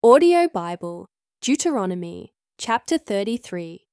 Audio Bible, Deuteronomy, chapter 33.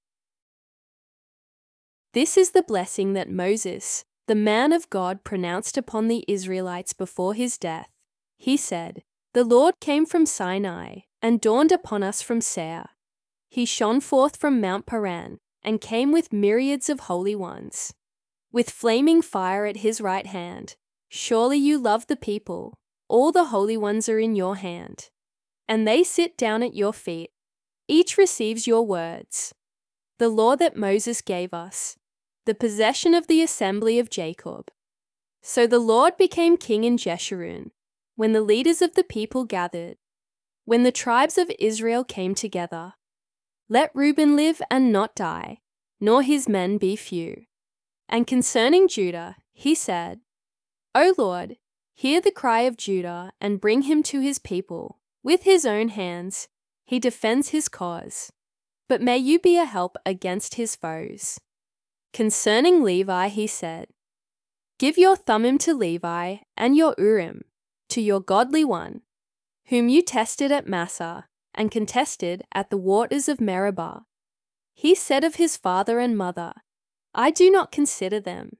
This is the blessing that Moses, the man of God, pronounced upon the Israelites before his death. He said, "The Lord came from Sinai and dawned upon us from Seir. He shone forth from Mount Paran and came with myriads of holy ones, with flaming fire at his right hand. Surely you love the people. All the holy ones are in your hand. And they sit down at your feet. Each receives your words. The law that Moses gave us, the possession of the assembly of Jacob." So the Lord became king in Jeshurun, when the leaders of the people gathered, when the tribes of Israel came together. Let Reuben live and not die, nor his men be few. And concerning Judah, he said, "O Lord, hear the cry of Judah and bring him to his people. With his own hands, he defends his cause, but may you be a help against his foes." Concerning Levi, he said, "Give your Thummim to Levi and your Urim to your godly one, whom you tested at Massah and contested at the waters of Meribah." He said of his father and mother, "I do not consider them."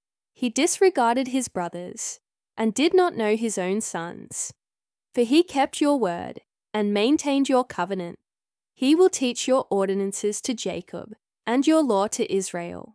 He disregarded his brothers and did not know his own sons. For he kept your word and maintained your covenant. He will teach your ordinances to Jacob and your law to Israel.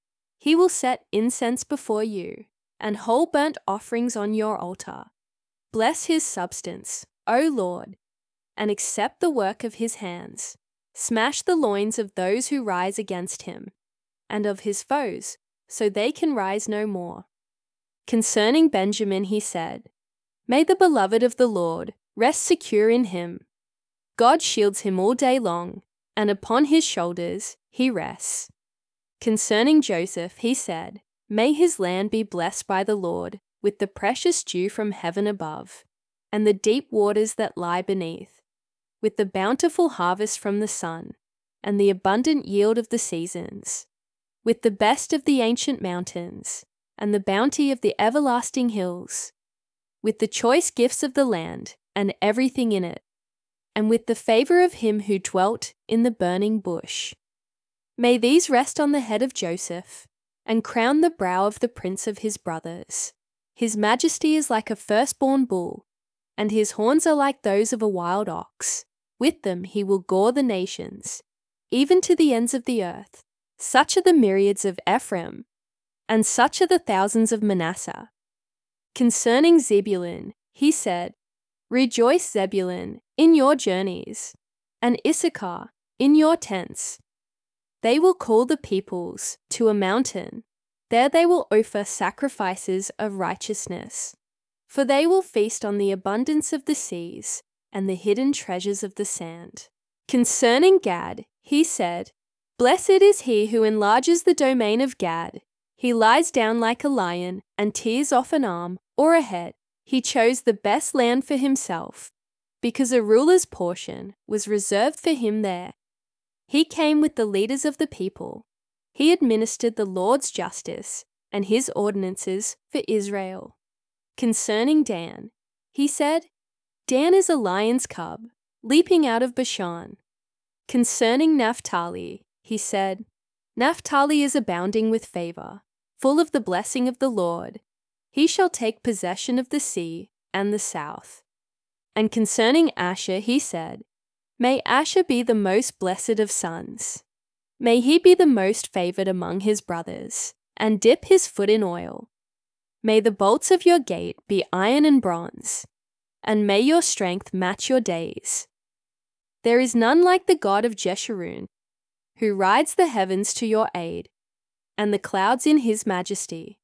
He will set incense before you and whole burnt offerings on your altar. Bless his substance, O Lord, and accept the work of his hands. Smash the loins of those who rise against him, and of his foes, so they can rise no more. Concerning Benjamin, he said, "May the beloved of the Lord rest secure in him. God shields him all day long, and upon his shoulders he rests." Concerning Joseph, he said, "May his land be blessed by the Lord with the precious dew from heaven above, and the deep waters that lie beneath, with the bountiful harvest from the sun, and the abundant yield of the seasons, with the best of the ancient mountains, and the bounty of the everlasting hills, with the choice gifts of the land and everything in it, and with the favor of him who dwelt in the burning bush." May these rest on the head of Joseph and crown the brow of the prince of his brothers. His majesty is like a firstborn bull, and his horns are like those of a wild ox. With them he will gore the nations, even to the ends of the earth. Such are the myriads of Ephraim, and such are the thousands of Manasseh. Concerning Zebulun, he said, "Rejoice, Zebulun, in your journeys, and Issachar, in your tents. They will call the peoples to a mountain. There they will offer sacrifices of righteousness. For they will feast on the abundance of the seas and the hidden treasures of the sand." Concerning Gad, he said, "Blessed is he who enlarges the domain of Gad. He lies down like a lion and tears off an arm or a head. He chose the best land for himself, because a ruler's portion was reserved for him there. He came with the leaders of the people. He administered the Lord's justice and his ordinances for Israel." Concerning Dan, he said, "Dan is a lion's cub, leaping out of Bashan." Concerning Naphtali, he said, "Naphtali is abounding with favor, full of the blessing of the Lord. He shall take possession of the sea and the south." And concerning Asher, he said, "May Asher be the most blessed of sons. May he be the most favored among his brothers, and dip his foot in oil. May the bolts of your gate be iron and bronze, and may your strength match your days. There is none like the God of Jeshurun, who rides the heavens to your aid, and the clouds in his majesty.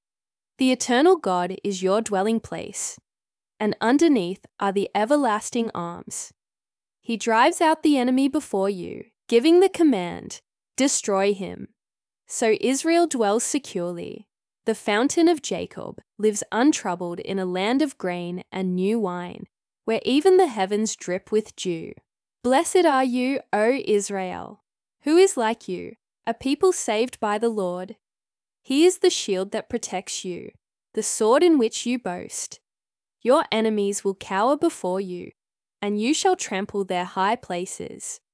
The eternal God is your dwelling place, and underneath are the everlasting arms. He drives out the enemy before you, giving the command, 'Destroy him.' So Israel dwells securely. The fountain of Jacob lives untroubled in a land of grain and new wine, where even the heavens drip with dew. Blessed are you, O Israel! Who is like you, a people saved by the Lord? He is the shield that protects you, the sword in which you boast. Your enemies will cower before you. and you shall trample their high places.